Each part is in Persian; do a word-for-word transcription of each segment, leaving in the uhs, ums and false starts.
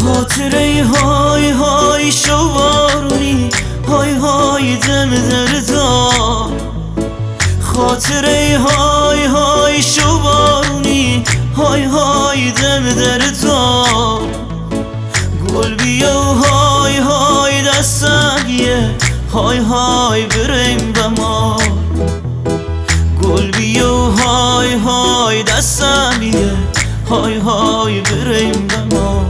خاطره های های شوارونی، های های دم دردار. خاطره های های شوارونی، های های دم دردار. گل بیا و های های دستگیه، های های بریم بمار. گل بیا و های های دستگیه، های های بریم بمار.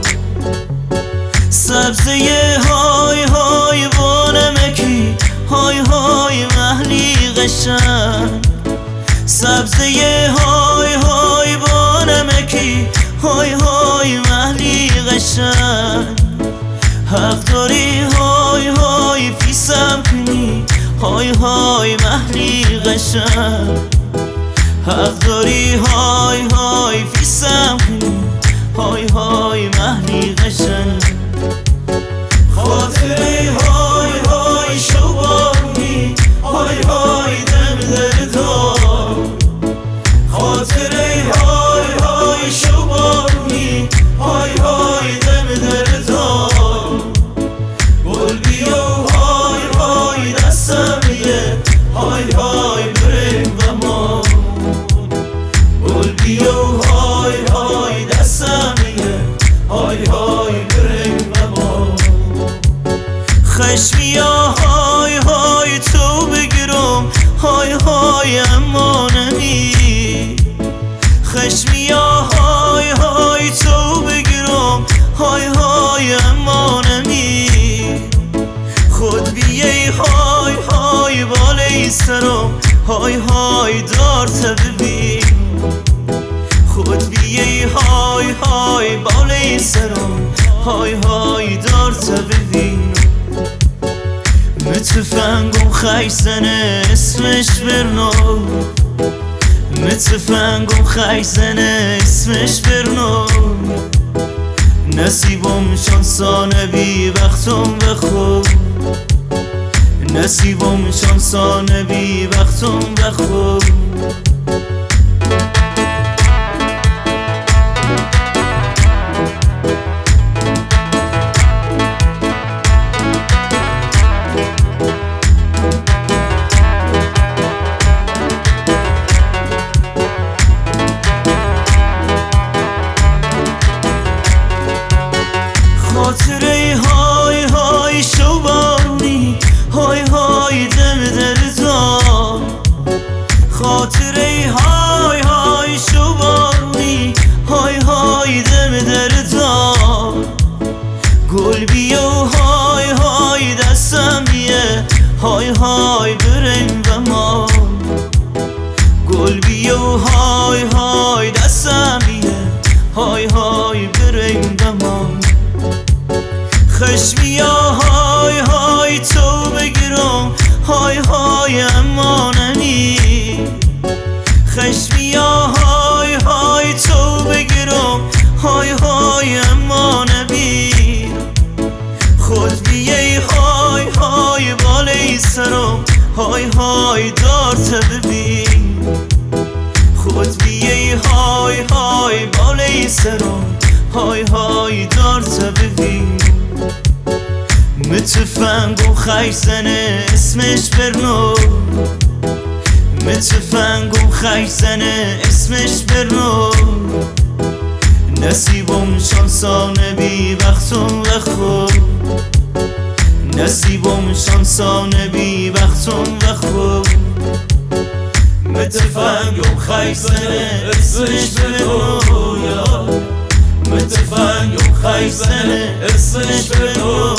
سبزه های های بانمکی، های های محلی قشنگ. سبزه های های بانمکی، های های محلی قشنگ. حق داری های های فیسم کنی، های های محلی قشنگ. حق داری های های فیسم کنی، های های محلی قشنگ. خاطره های های شوارونی، های های دم دردار. خاطره های های شوارونی، های های دم دردار. گل بیا و های های دستم میه، های های بریم بمار. گل بیا و های های دستم میه، های های بریم بمار. خشمیا های های تو بگیرم، های های اما نمی. خشمیا های های تو بگیرم، های های اما نمی. خود بیایی های های بالای سرم، های های دار تا ببین. خود بیایی های های بالای سرم، های های دار تا ببین. متفنگم خیزنه اسمش برنو، متفنگم خیزنه اسمش برنو. نصیبم شانسانه بی وقتم بخور، نصیبم شانسانه بی وقتم بخور. خاطره های های شوارونی، های های دم دردار. خاطره های های شوارونی، های های دم دردار. گل بیا و های های دستم میه، های های بریم بمار. گل بیا و های های دستم میه، های های بریم بمار. خشمیا های های تو بگیرم، های های اما نمی. خشمیا های های تو بگیرم، های های اما نمی. خود بیایی های های بالای سرم، های های دار تا ببین. خود بیایی های های بالای سرم، های های دار تا ببین. متفنگم خیزنه اسمش برنو، متفنگم خیزنه اسمش برنو. نصیبم شانسانه بی وقتم بخور، نصیبم شانسانه بی وقتم بخور. متفنگم خیزنه اسمش برنو، متفنگم خیزنه اسمش برنو.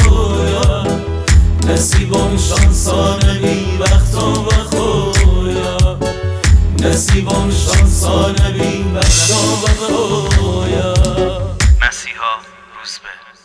نصیبم شانسانه بی وقتم بخور، نصیبم شانسانه بی وقتم بخور. مسیحا روزبه.